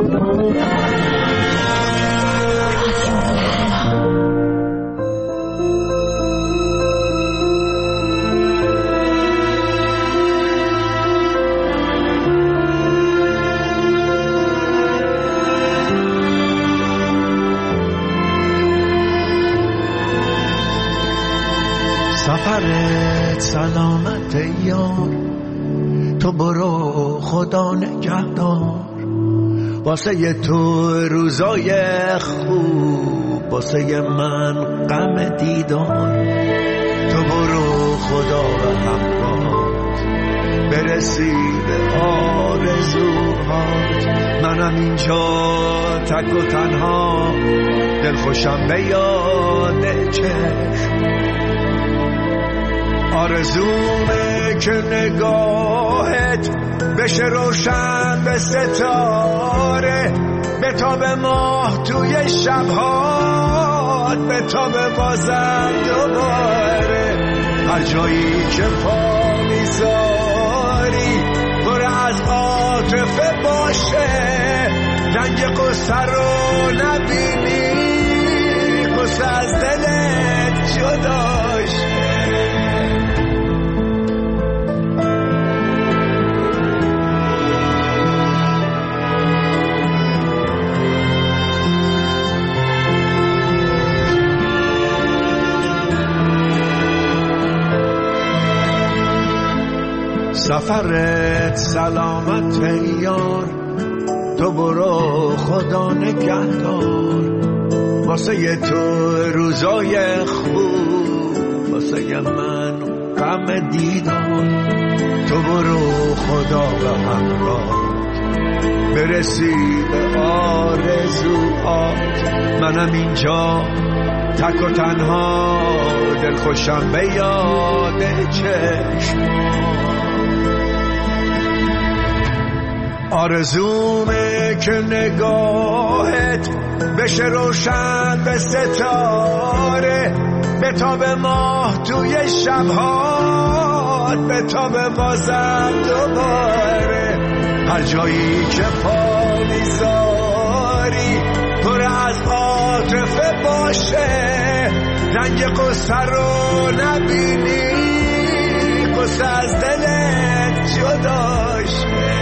سفرت سلامت یار، تو برو خدا نگهدار. واسه تو روزای خوب، واسه من غم دیدار. تو برو خدا و همراهت، برسی به آرزوهات. منم اینجا تک و تنها، دلخوشم به یاد چشم. آرزومه که نگاهت بشه روشن به ستاره، به تاب ماه توی شبهات، به تاب بازم دوباره. هر جایی که پا میذاری پر از عاطفه باشه، رنگ قصه رو نبینی، قصه از دلت جداشه. سفرت سلامت یار، تو برو خدا نگهدار. واسه تو روزای خوب، واسه من غم دیدار. تو برو خدا و همراهت، برسی به آرزوهات. منم اینجا تک و تنها، دلخوشم به یاد چشم. آرزومه که نگاهت بشه روشن به ستاره، به تاب ماه توی شبهات، به تاب بازم دوباره. هر جایی که پا میذاری پر از عاطفه باشه، رنگ قصه رو نبینی، قصه از دلت جداشه.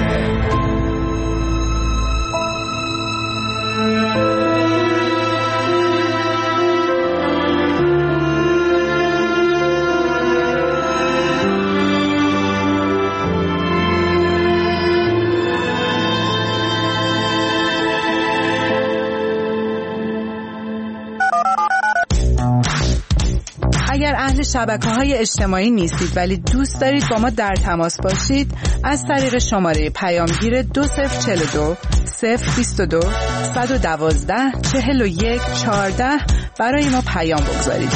اگر اهل شبکه‌های اجتماعی نیستید ولی دوست دارید با ما در تماس باشید، از طریق شماره پیامگیر 2042 022 112 41 14 برای ما پیام بگذارید.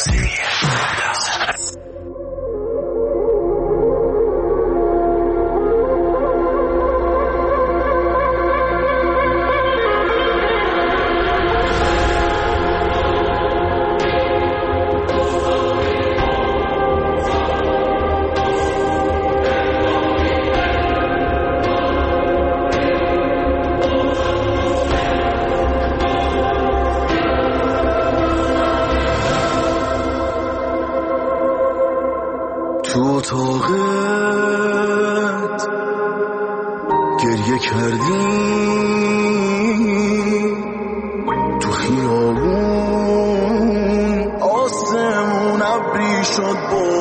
تو اتاقت گریه کردی، تو خیابون آسمون ابری شد،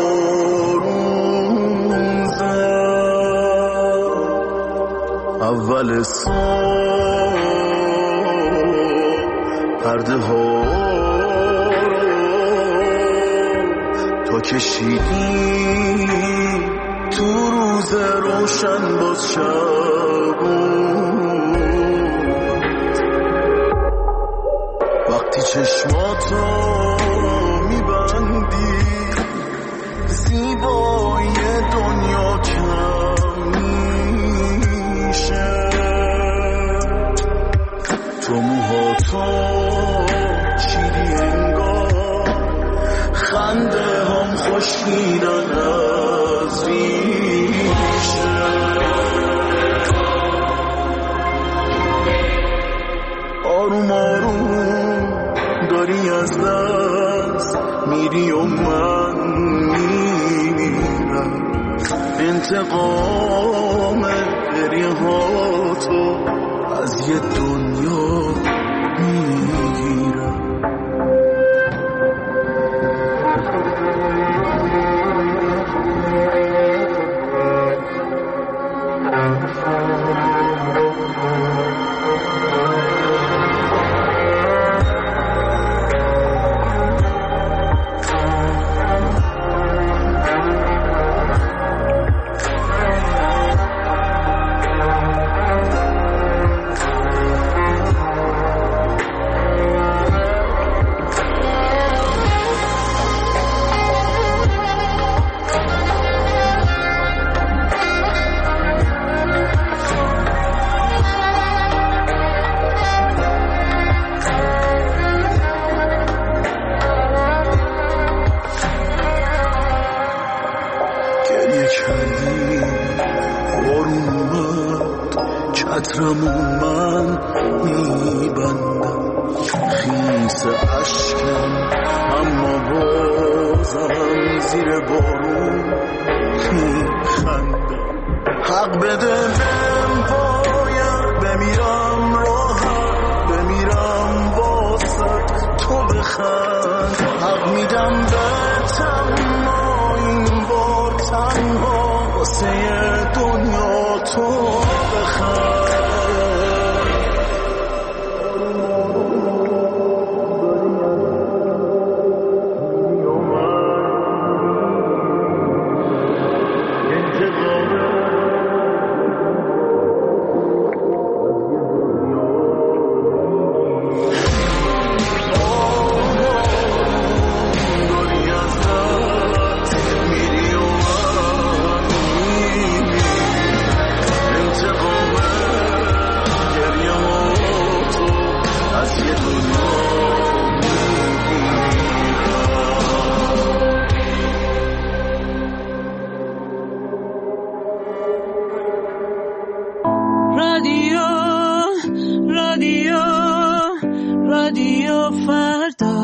بارون زد. اول صبح پرده ها تو کشیدی، تو روز روشن باز شب. وقتی چشماتو میبندی، زیبایی دنیا کم میشه. تو موهاتو چیدی انگار، خنده هم خوشیدن از ریشه. آروم آروم داری از دست میری و من میمیرم. انتقام گریه ها تو از یه دنیا میگیرم. چترمون من میبندم خیس عشقم، اما بازم زیر بارون میخندم. حق بده بهم باید بمیرم راحت، بمیرم واسط تو بخند. حق میدم بهتم ما این بار تنها واسه دنیا تو بخند. رادیو فردا.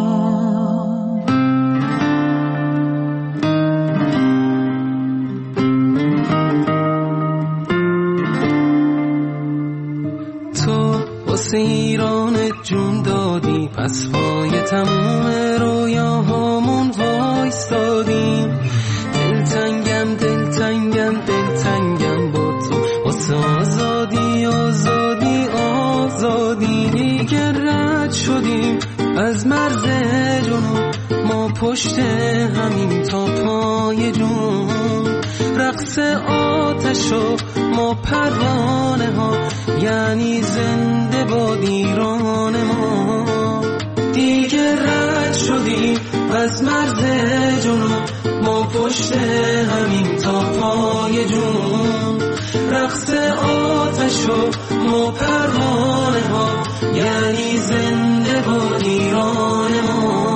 تو واسه ایران جون دادی، پس پای تموم رویاهامون وایستادیم. دلتنگم دلتنگم دلتنگم با تو، واسه آزادی آزادی آزادی. دیگه رد شدیم از مرز جنون، ما پشت همین تا پای جون. رقص آتش و ما پروانه ها، یعنی زنده باد ایران ما. دیگه رد شدیم از مرز جنون، ما پشت همین تا پای جون. رقص آتش و ما پروانه ها، یعنی زنده باد ایران ما.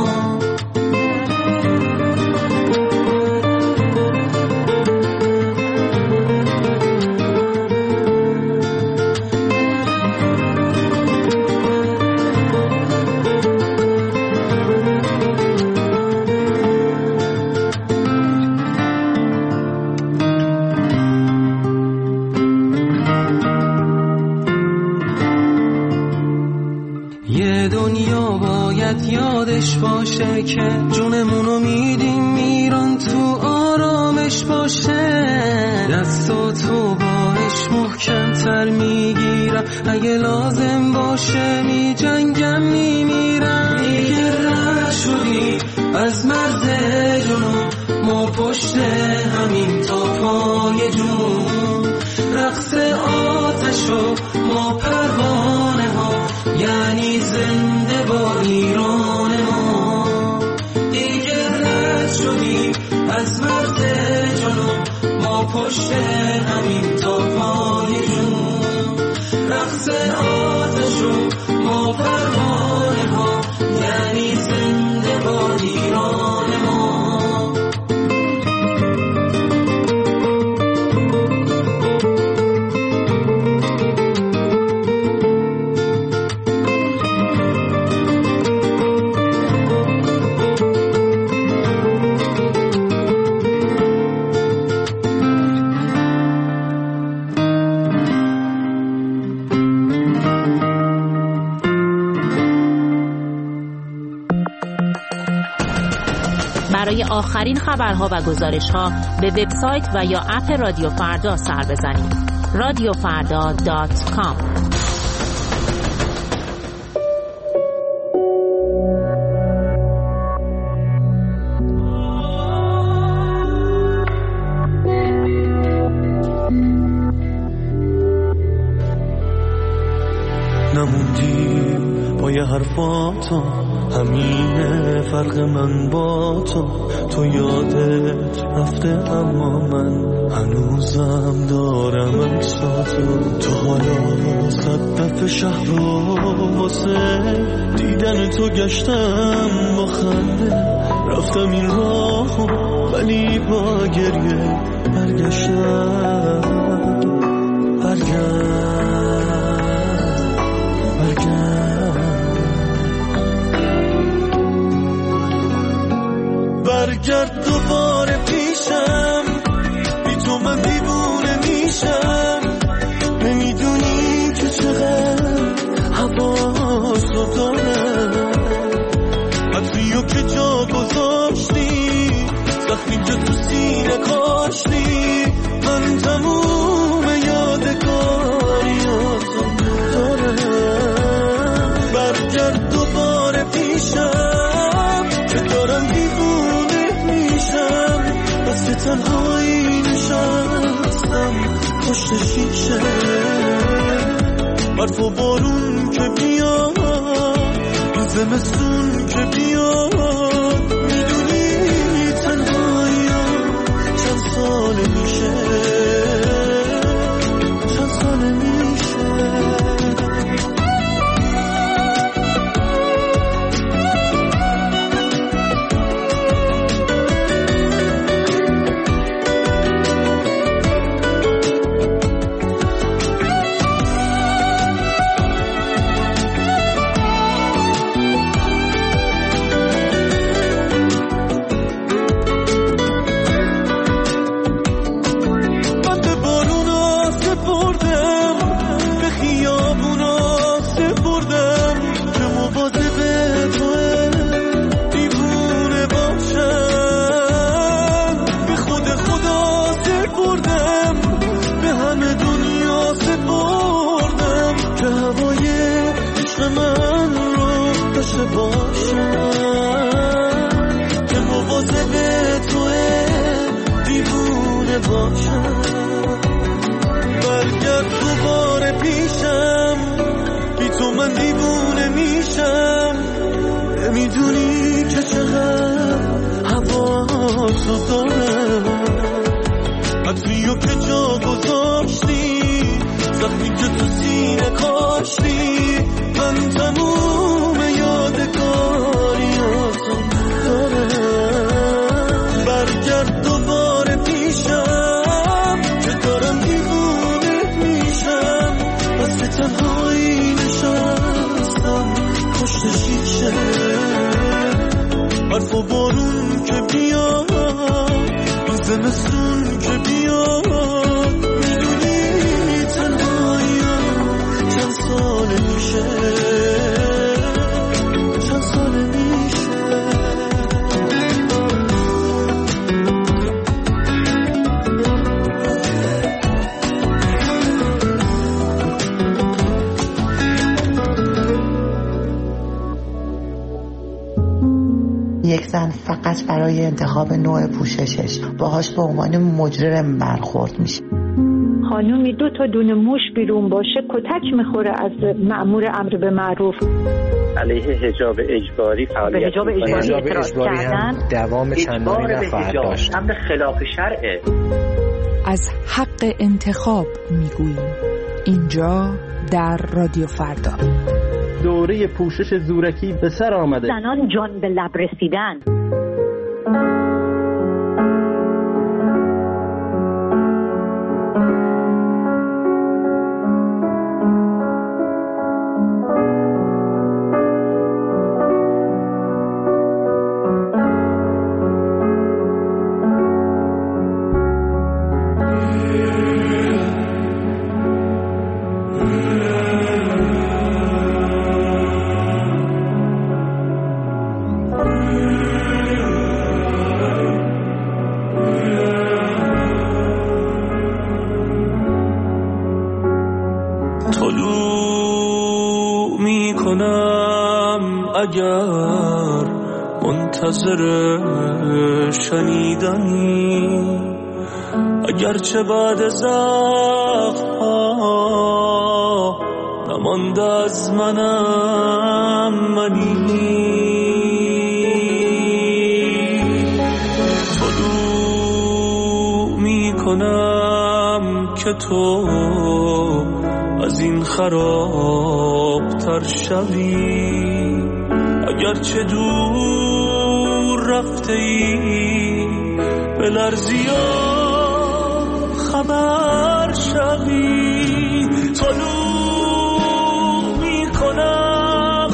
یادش باشه که جونمونو میدیم ایران تو آرامش باشه. دستاتو باش محکم تر میگیرم، اگه لازم باشه میجنگم میمیرم. دیگه رد شدی از مرز جنون، ما پشت همین تا پای جون. رقص آتش و ما پروانه ها، یعنی زنده با ایران ما. دیگه رد شدیم از مرز جنون، ما پشت همین تا پای جون. رقص آتش و ما پروانه ها، یعنی زنده با ایران ما. آخرین خبرها و گزارش‌ها به وبسایت و یا اپ رادیو فردا سر بزنید. radiofarda.com. نموندی با یه حرفاتو، همینه فرق من با تو یادت رفته اما من هنوزم دارم عکساتو. تو حالا صد دفعه شهر رو واسه دیدن تو گشتم با خنده، رفتم این راهو ولی با گریه برگشتم. برگرد دوباره پیشم، بی تو من دیوونه میشم. نمیدونی که چقدر حواسو دارم، عطریو که جا گذاشتی، زخمی که تو سینه کاشتی، من تموم یادگاریاتو دارم. برگرد دوباره پیشم که دارم دیوونه میشم، بس که تنهایی نشستم پشت شیشه. برف و بارون که بیاد، زمستون که بیاد، میدونی تنهایی چند ساله میشه، چند ساله میشه. برگرد دوباره پیشم، بی تو من دیوونه میشم. نمیدونی که چقدر حواسو دارم، عطریو که جا گذاشتی، زخمی که تو سینه کاشتی، من تموم یادگاریاتو دارم. برگرد دوباره پیشم که دارم دیوونه میشم، بس که تنهایی نشستم پشت شیشه. برف و بارون که بیاد، این زمستون که بیاد، میدونی تنهایی چند ساله میشه، چند ساله میشه. یک زن فقط برای انتخاب نوع پوششش باهاش به عنوان مجرم برخورد میشه. خانومی 2 تا دونه موش بیرون باشه کتک میخوره از مأمور امر به معروف. علیه حجاب اجباری فعالیت، به حجاب اجباری اعتراض کردن، دوام چندانی نخواهد داشت. امر خلاف شرعه. از حق انتخاب میگوییم اینجا در رادیو فردا. دوره پوشش زورکی به سر آمده. زنان جان به لب رسیدن. طلوع می کنم اگر منتظر شنیدنی، اگرچه بعد زخم‌ها نمانده از منم منی. طلوع می کنم که تو از این خرابتر شوی، اگرچه دور رفته ای به لرزی خبر شوی. طلوع می کنم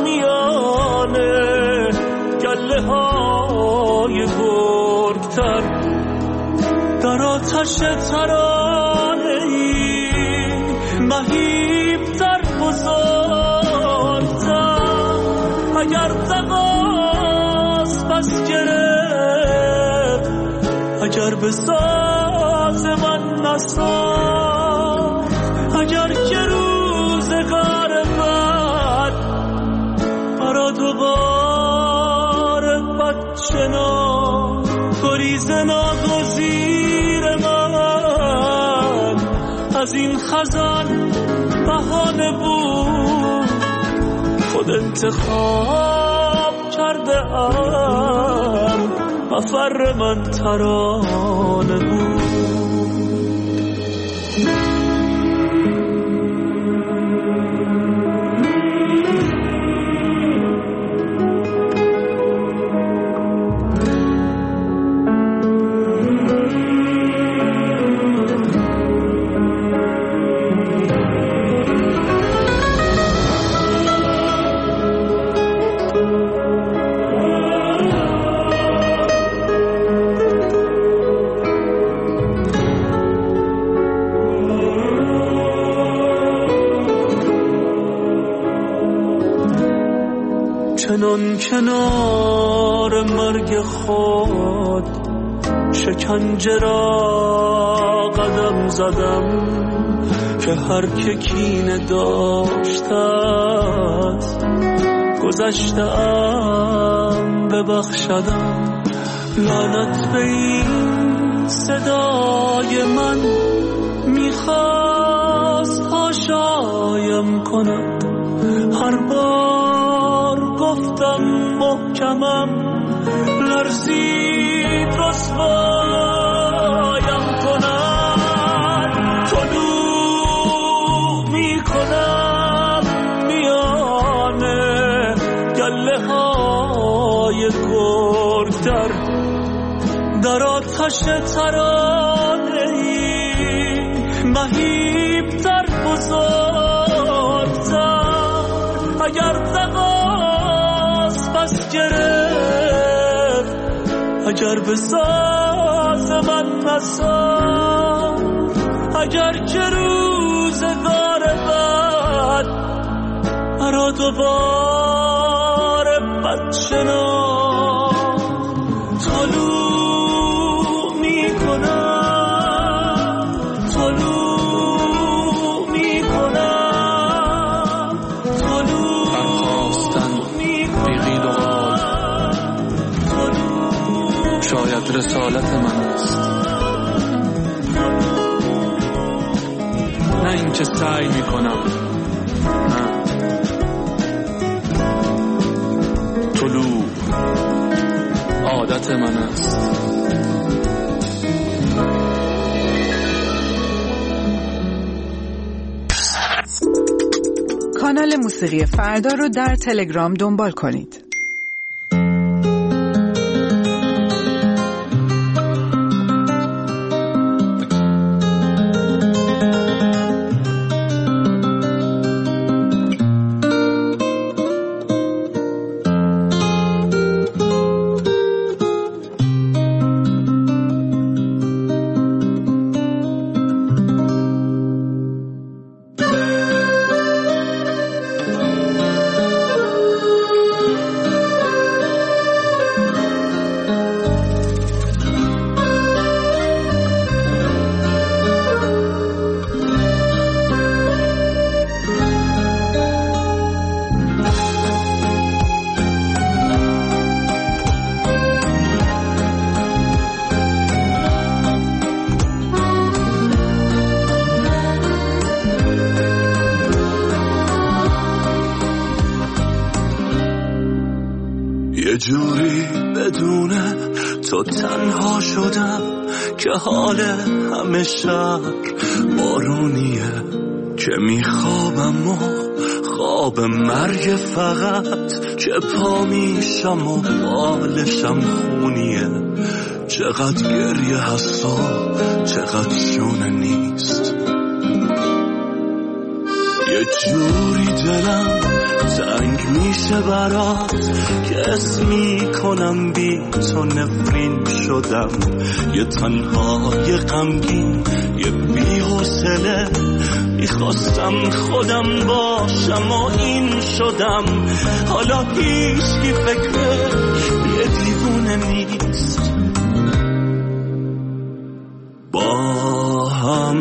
میانه گله های گرگتر، در آتش ترانه ای مهیب‌تر بزرگتر. اگر دقاست بس گرفت، اگر به ساز من نساخت، اگر که روزگار بد برا دوباره بد شناخت، گریز ناگزیر من از این خزان بهانه بود. خود انتخاب کرده ام، مفر من ترانه بود. چنان کنار مرگ خود شکنجه را قدم زدم، که هر که کینه داشتت گذشتم ببخشدم. لعنت به این صدای من میخواست هاشایم کند، هر بار گفتم محکمم لرزید رسوایم کند. طلوع می کنم میانه گله های گرگتر، در آتش ترانه ای مهیب‌تر بزرگتر. اگر دقاست بس گرفت، اگر به ساز من نساخت، اگر که روزگار بد مرا دوباره بد شناخت. طلوع می کنم، طلوع می کنم، طلوع برخواستن بی قیل و قال، شاید رسالت من است، نه این که سعی می کنم. نه، طلوع عادت من است. کانال موسیقی فردا رو در تلگرام دنبال کنید. یه جوری بدون تو تنها شدم که حال همه شهر بارونیه، که میخوابم و خواب مرگ فقط، که پا میشم و بالشم خونیه. چقدر گریه هست و چقدر شونه نیست، یه جوری دلم تنگ میشه برات که اسم میکنم بی تو نفرین شدم. یه تنهای غمگین، یه بی‌حوصله، میخواستم خودم باشم و این شدم. حالا هیچکی فکر یه دیوونه نیست. با هم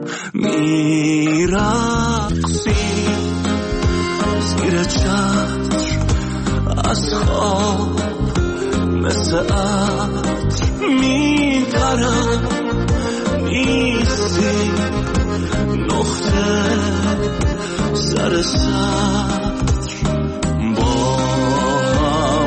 میرقصیم زیر چتر از خواب، مثل عطر میپرم نیستی، نقطه سر سطر. با هم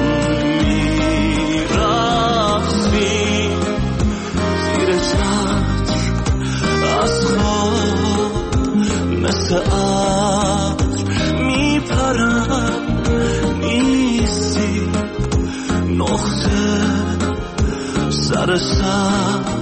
میرقصیم زیر چتر از خواب، مثل عطر میپرم نیستی، نقطه سر سطر.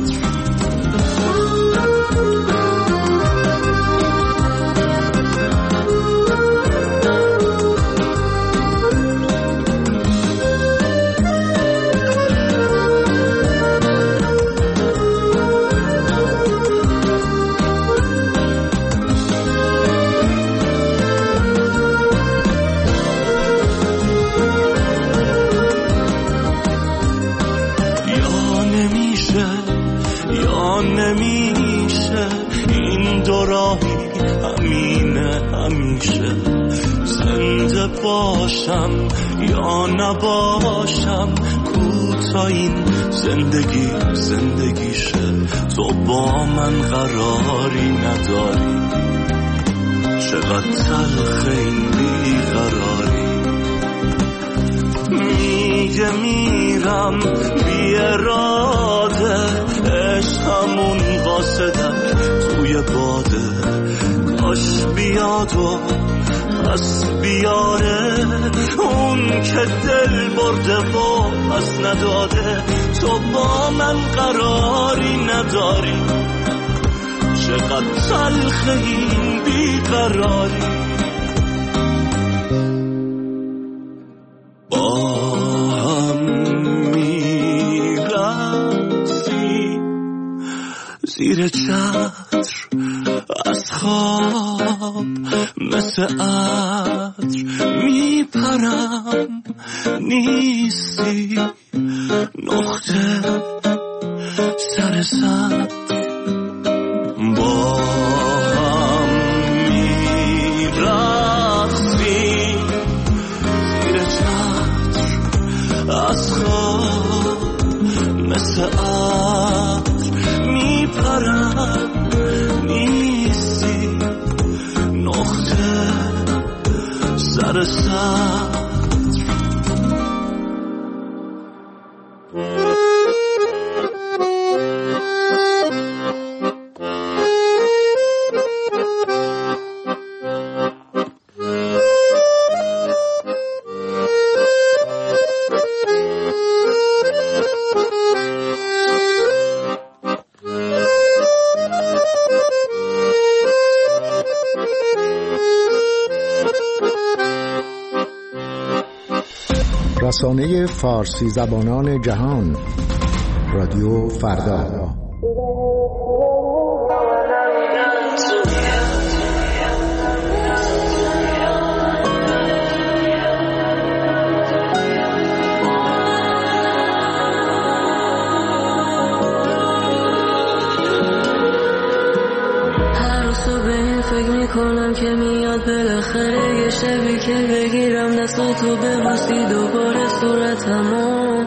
نمیشه این دو راهی همینه همیشه، زنده باشم یا نباشم، کوتا این زندگی زندگیشه. تو با من قراری نداری، چقدر تلخ این بیقراری. میگه میرم بی اراده، عشقمون قاصدک توی باده، کاش بیاد و پس بیاره اون که دل برده و پس نداده. تو با من قراری نداری، چقدر تلخ این بیقراری. با هم میرقصیم زیر چتر از خواب، مثل عطر میپرم نیستی، نقطه سر سطر. با هم میرقصیم زیر چتر از خواب، مثل عطر میپرم نیستی، نقطه سر سطر. رسانه فارسی زبانان جهان، رادیو فردا. فکر میکنم که میاد بالاخره یه شبی که بگیرم دستاتو ببوسی دوباره صورتمو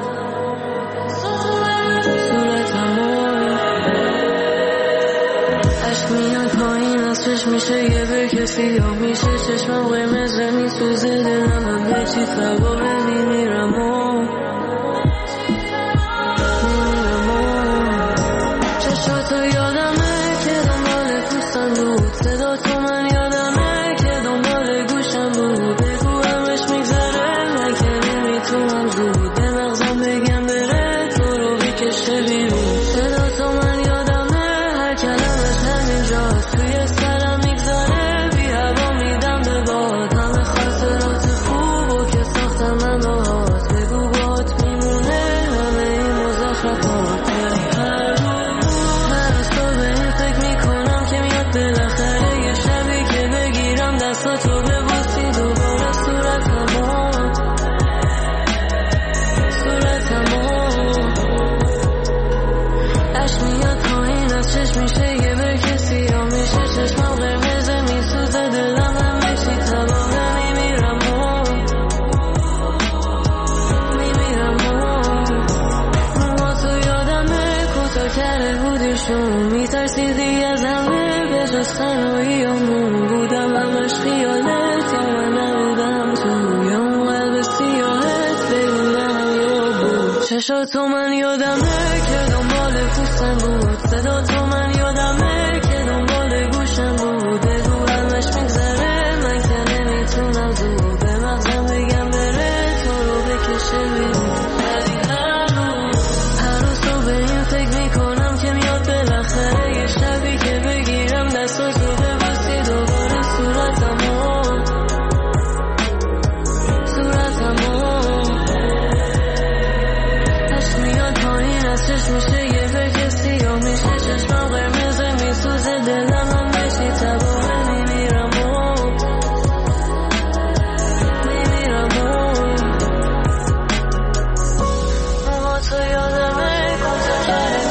عشق میاد پایین از چشم میشه یه برکه سیاه میشه چشمم قرمز میسوزه دلم به چی سواره میمیرم چشاتو من یادمه که دنبال پوستم بود، صدا تو من یادمه که دنبال گوشم بود. بگو همش میگذره من که نمیتونم زود به مغزم بگم بره تو رو بکشه بیرون. هنوز تو به این فکر میکنم که میاد بالاخره یه شبی که بگیرم دستاتو ببوسی دوباره صورتمو چشم میشه یه برگ سیاه میشه چشمم قرمزه میسوزه دلم هم بشی تباه میمیرم موها تو یادمه کن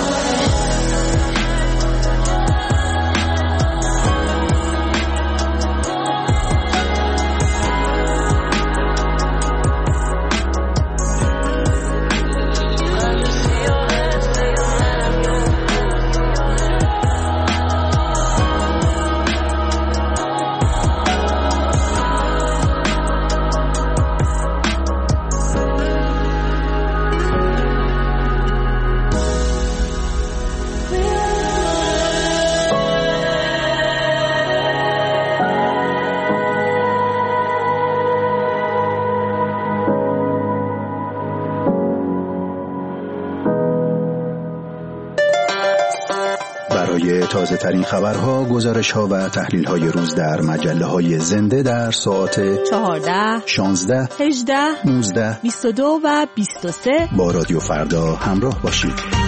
تازه ترین خبرها، گزارش ها و تحلیل های روز در مجله های زنده در ساعت 14 16 18 19 22 و 23 با رادیو فردا همراه باشید.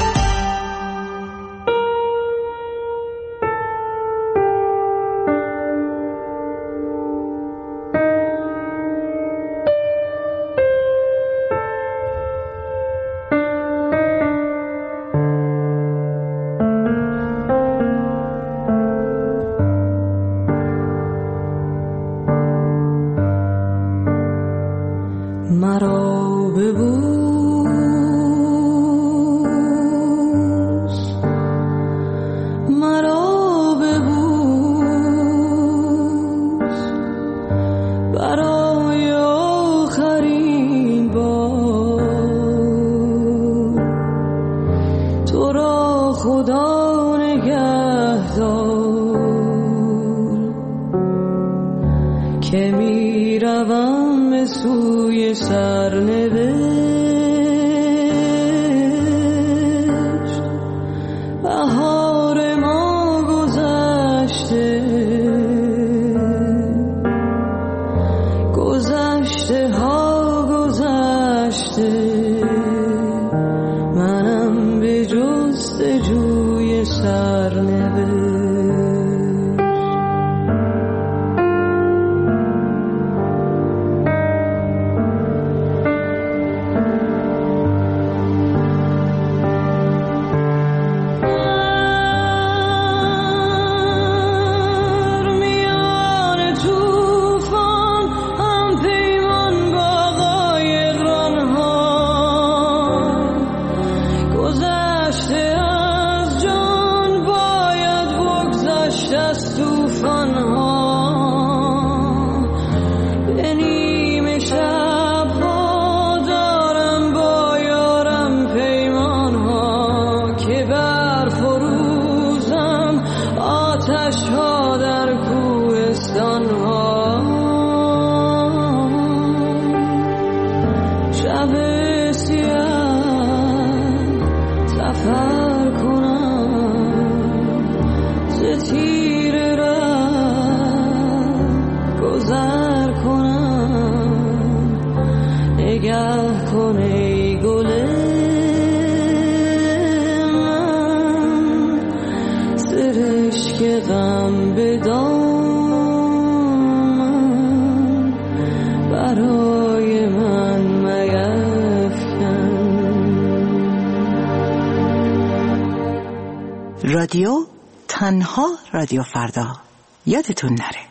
رادیو تنها رادیو فردا، یادتون نره.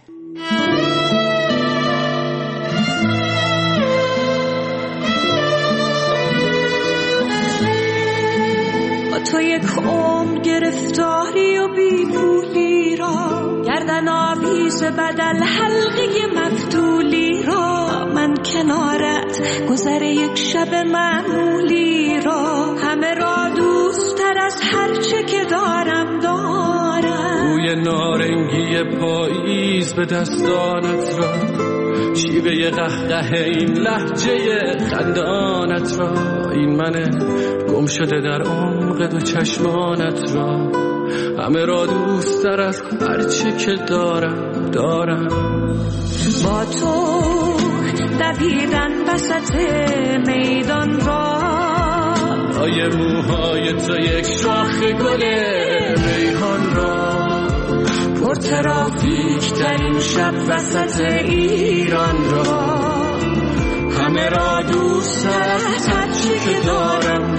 با تو یک عمر گرفتاری و بیپولی را، گردن آویز بدل حلقه مفتولی را، من کنارت گذر یک شب معمولی را، روحای پاییز به دستانت را، شیوه قهقه این لهجه خندانت را، این من گم شده در عمق دو چشمانت را، همه را دوست تر از هرچه که دارم با تو دویدن وسط میدان را، لای موهای تو یک شاخ گل ریحان را، پر ترافیک ترین شب وسط ایران را، همه را دوست تر از هرچی که دارم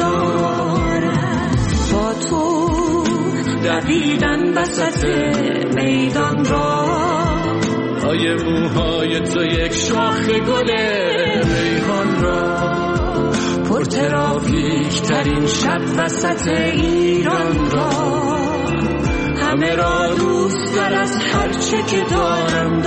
با تو دویدن وسط میدان را، لای موهای تو یک شاخ گل ریحان را، پر ترافیک ترین شب وسط ایران را، همه را دوست تر از هرچه که دارم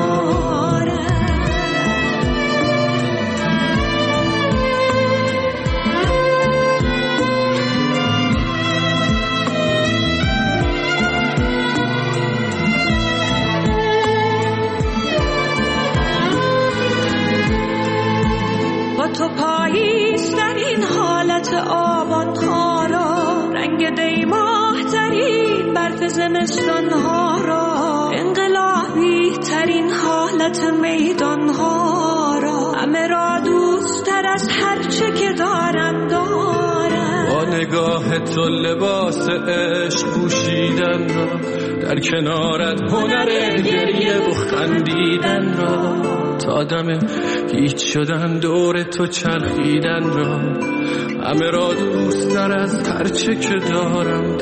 با تو پاییز در این حالت آبان ها را، رنگ دیماه ترین برف زمستان ها را، انقلابی ترین حالت میدان ها را، همه را دوست تر از هرچه که دارم با نگاه تو لباس عشق پوشیدن را، در کنارت هنر گریه و خندیدن را، تا دم هیچ شدن دور تو چرخیدن را، همه را دوست تر از هرچه که دارم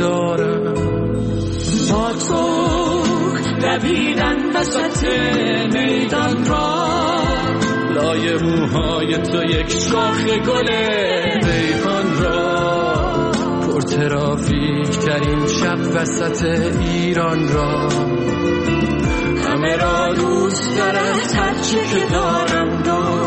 با تو دویدن وسط میدان را، لای موهای تو یک شاخ گل ریحان را، پر ترافیک ترین شب وسط ایران را، همه را دوست تر از هرچی که دارم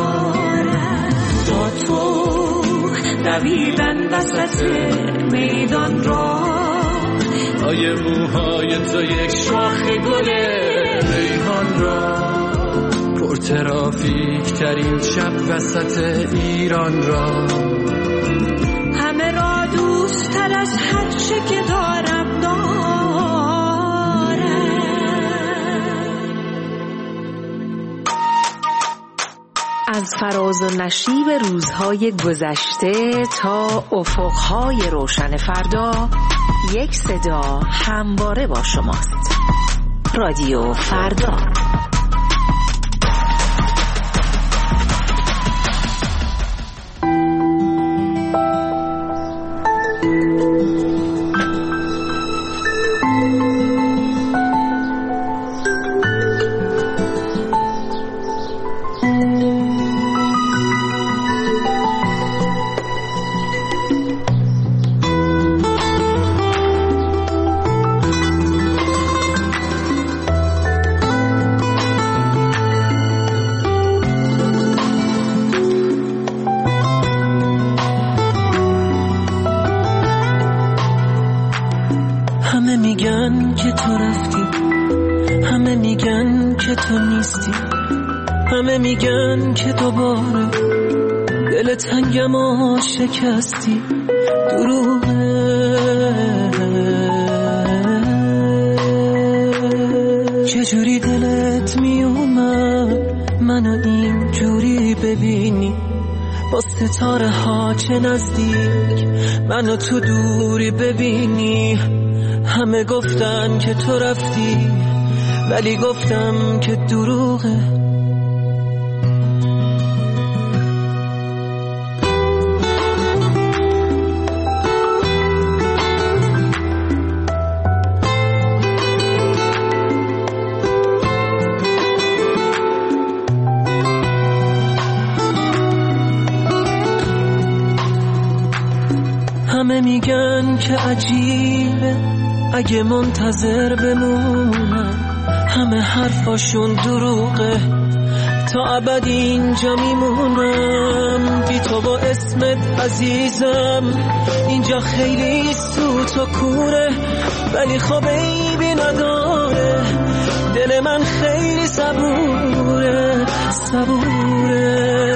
با تو دویدن وسط میدان را، لای موهای تو یک شاخ گل ریحان را، پر ترافیک ترین شب وسط ایران را، همه را دوست تر از هرچه که دارم از فراز و نشیب روزهای گذشته تا افقهای روشن فردا، یک صدا همواره با شماست. رادیو فردا. همه میگن که تو رفتی، همه میگن که تو نیستی، همه میگن که دوباره دل تنگم و شکستی. دروغه چجوری دلت میومد منو اینجوری ببینی، با ستاره ها چه نزدیک منو تو دوری ببینی. همه گفتن که تو رفتی ولی گفتم که دروغه. همه میگن که عجیبه اگه منتظر بمونم، همه حرفاشون دروغه. تا ابد اینجا میمونم بی تو با اسمت عزیزم. اینجا خیلی سوت و کوره ولی خب عیبی نداره، دل من خیلی صبوره صبوره.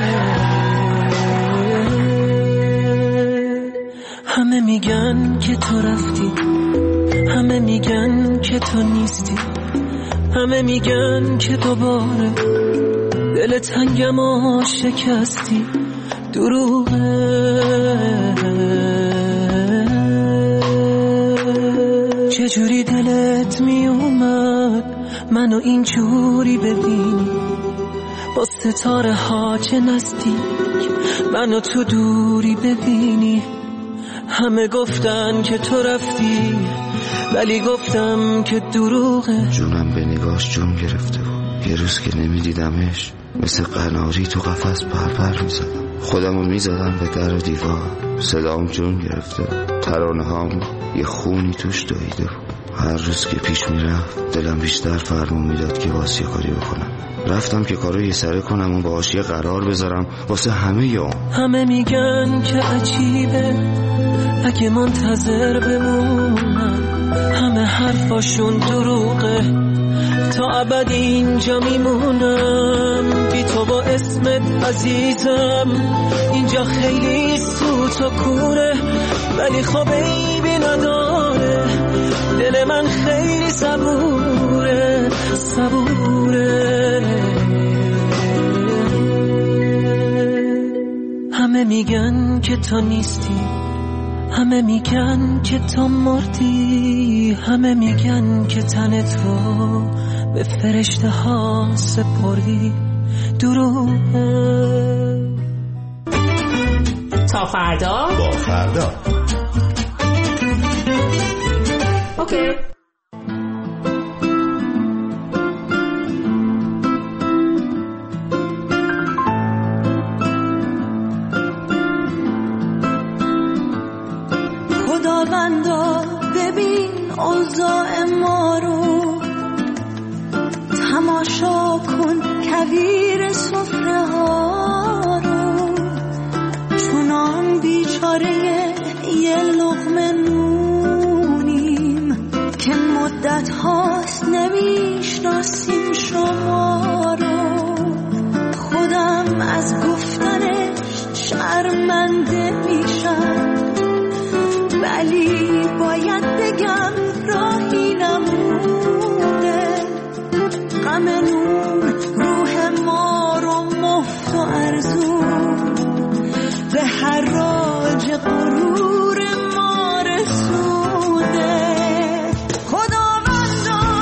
همه میگن که تو رفتی، همه میگن که تو نیستی، همه میگن که دوباره دل تنگم و شکستی. دروغه چجوری دلت میومد منو اینجوری ببینی، با ستاره ها چه نزدیک منو تو دوری ببینی. همه گفتن که تو رفتی ولی گفتم که دروغه. جونم به نگاش جون گرفته بود، یه روز که نمیدیدمش مثل قناری تو قفس پرپر میزدم، خودمو میزدم به در و دیوار. صدام جون گرفته بود، ترانه هام یه خونی توش دویده بود. هر روز که پیش میرفت دلم بیشتر فرمون میداد که واسه یه کاری بکنم. رفتم که کارو یه سره کنم و باهاش یه قرار بذارم واسه همه یوم. همه میگن که عجیبه اگه منتظر بمونم، همه حرفاشون دروغه، تا ابد اینجا میمونم بی تو با اسمت عزیزم. اینجا خیلی سوت و کوره ولی خب عیبی نداره، دل من خیلی صبوره صبوره. همه میگن که تو نیستی، همه میگن که تو مردی، همه میگن که تن تو به فرشته ها سپردی. دروغه. تا فردا با فردا. اوکی. خداوندا ببین اوضاع ما رو، تماشا کن کویر سفره ها رو، چونان بیچاره یه لقمه نونیم که مدت هاست نمیشناسیم شما رو. خودم از گفتنش شرمنده میشم ولی باید بگم راهی نمونده. غم نون روح ما رو مفت و ارزون به حراج غرور ما رسونده. خداوندا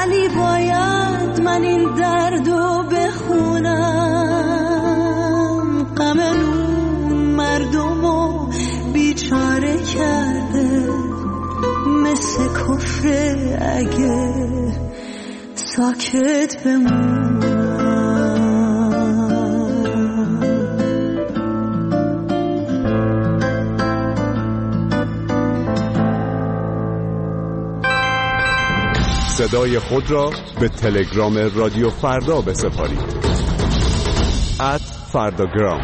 ولی باید من این دردو بخونم. غم اون مردمو بیچاره کرده، مثل کفر اگه ساکت بمونم. صدای خود را به تلگرام رادیو فردا بسپارید. @فرداگرام.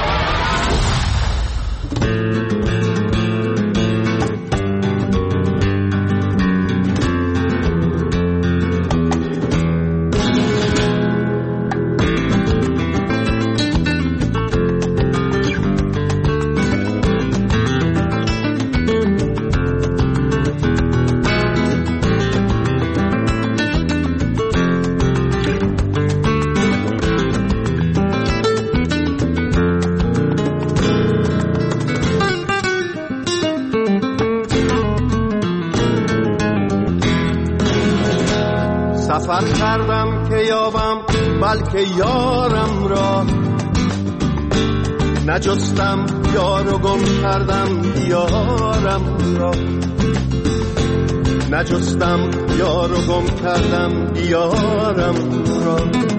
سفر کردم که یابم بلکه یارم را، نجستم یار و گم کردم دیارم را، نجستم یار و گم کردم دیارم را.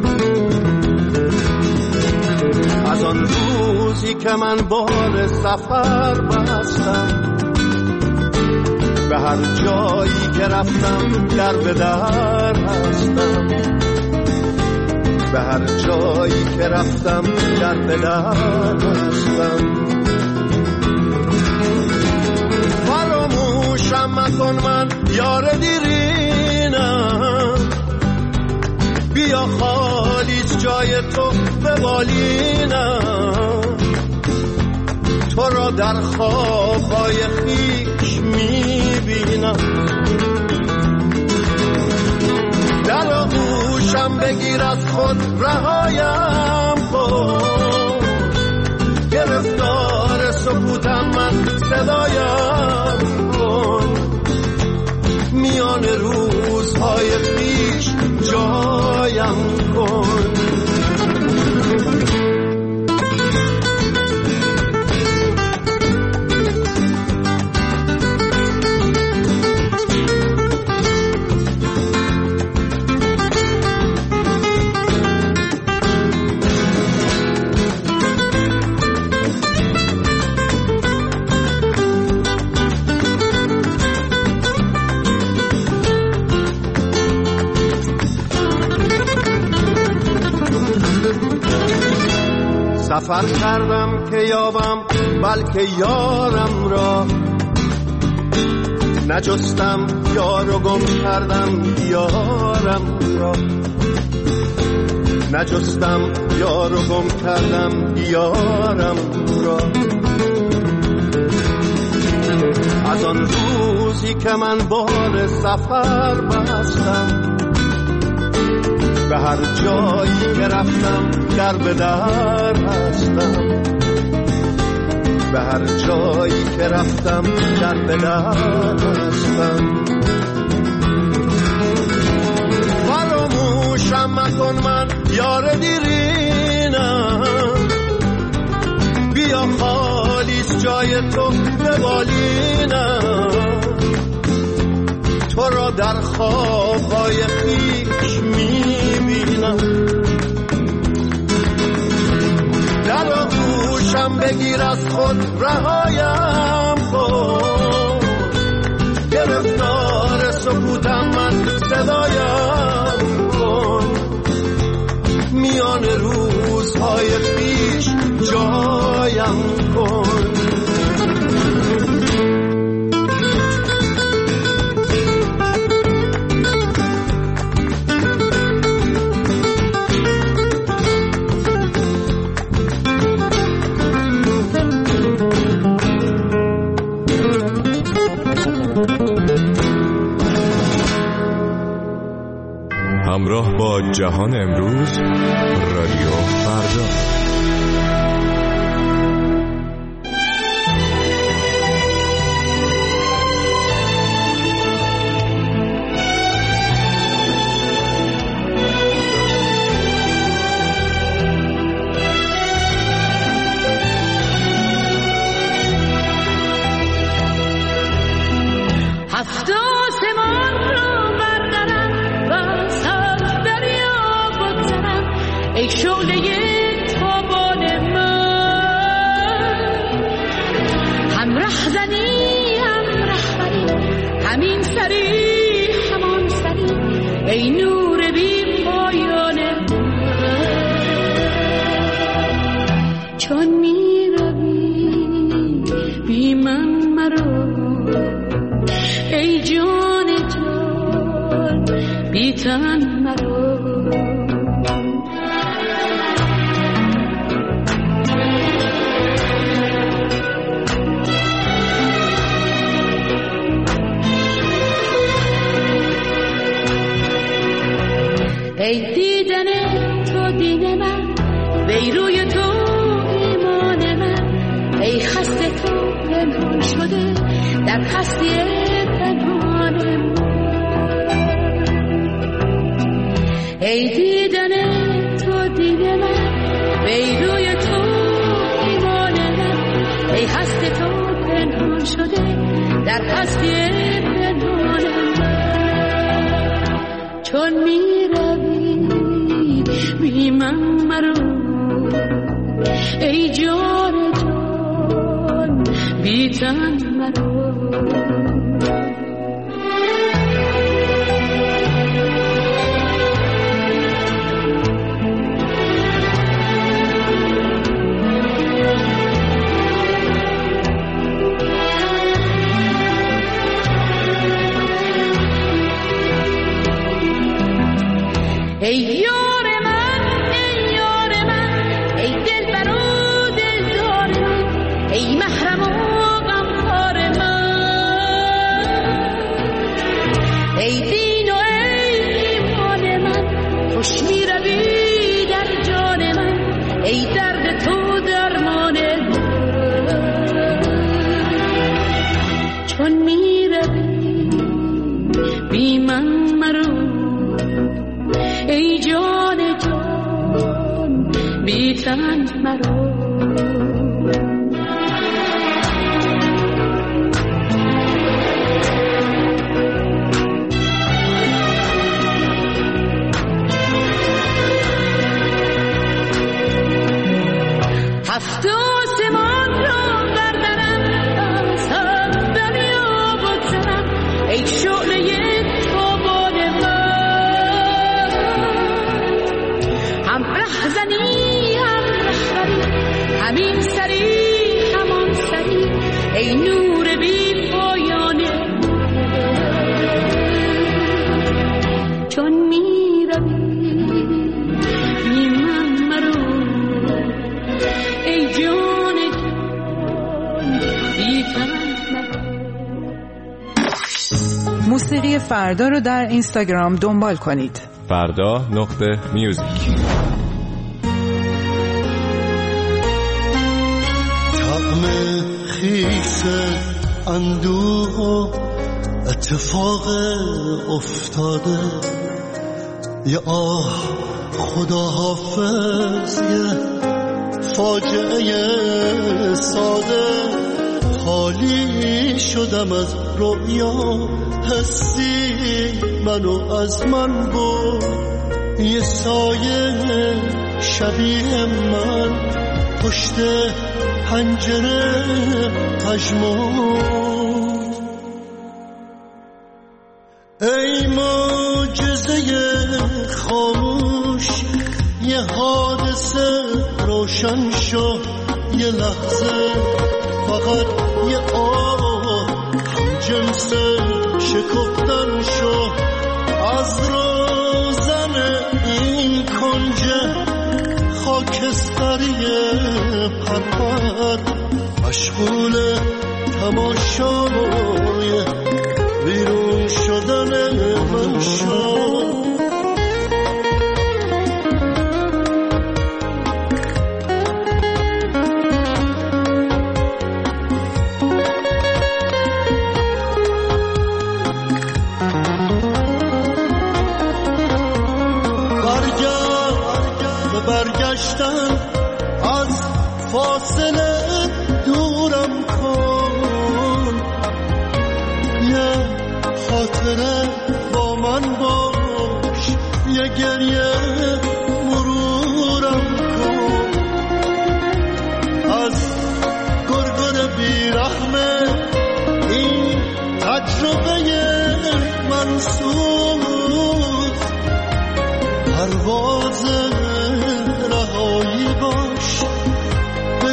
از آن روزی که من بال سفر بستم، به هر جایی که رفتم در به در هستم، به هر جایی که رفتم در به در هستم. فراموشم مکن من یار دیرینم، بیا خالیت جای تو به بالینم. تو را در خوابهای خویش میبینم، در آغوشم بگیر از خود رهایم کن. گرفتار سکوتم من صدایم کن، میان روزهای خویش جایم کن. سفر کردم که یابم بلکه یارم را، نجستم یار و گم کردم دیارم را، نجستم یار و گم کردم دیارم را. از آن روزی که من بال سفر بستم، به هر جایی که رفتم در به در هستم، به هر جایی که رفتم در به در هستم. فراموشم مکن من یار دیرینم، بیا خالیت جای تو به بالینم. تو را در خوابهای خویش میبینم، در آغوشم بگیر از خود رهایم کن. گرفتار سکوتم من صدایم کن، میان روزهای خویش جایم کن. همراه با جهان امروز، رادیو فردا. چون می روی بی من مرو ای جان جان بی تن مرو ای دیدن تو دیده من وی روی تو ایمان من ای خسته تو پنهان شده در هستی پنهان من ای دیدن تو دیده من وی روی تو ایمان من ای خسته تو پنهان شده در هستی پنهان من چون می بی من مرو ای جان جان بی تن مرو ای موسیقی فردا رو در اینستاگرام دنبال کنید. فردا.music. طعم خیس اندوه و اتفاق افتاده یه آه خدا حافظ یه فاجعه ساده خالی شدم از رویا حسی منو از من برد یه سایه شبیه من پشت پنجره پژمرد ای معجزه خاموش یه حادثه روشن شد یه لحظه فقط یه آه جنس شکفتن شد از روزن این کنج خاکستری پرپر مشغول تماشای بیرون شدن من شد برگشتن از فاصله دورم کن یه خاطره با من باش یه گریه مرورم کن از گرگر بیرحمه این تجربه منصور پرواز رهایی باش به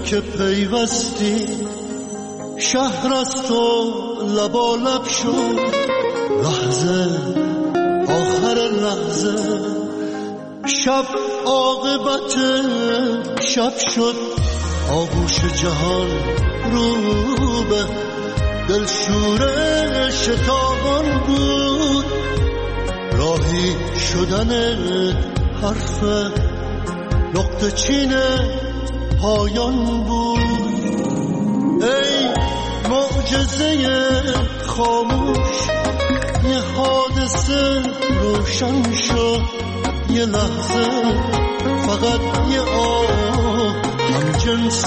که پیوستی شهر از تو لبالب شد لحظه آخر لحظه شب عاقبت شب شد آغوش جهان رو به دلشوره شتابان بود راهی شدن حرف نقطه چین پایان بود ای معجزه خاموش یه حادثه روشن شد یه لحظه فقط یه آه هم جنس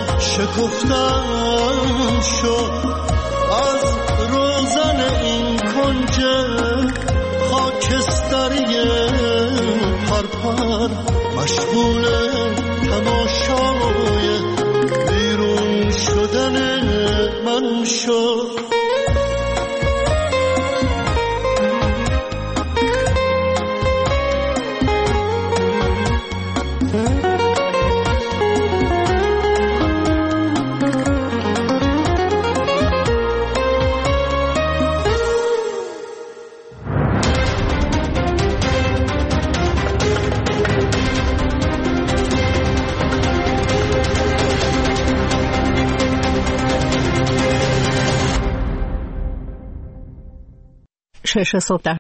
شکفتن شد از روزن این کنج خاکستری پرپر مشغول تماشای بیرون شدن من شد شش صبح در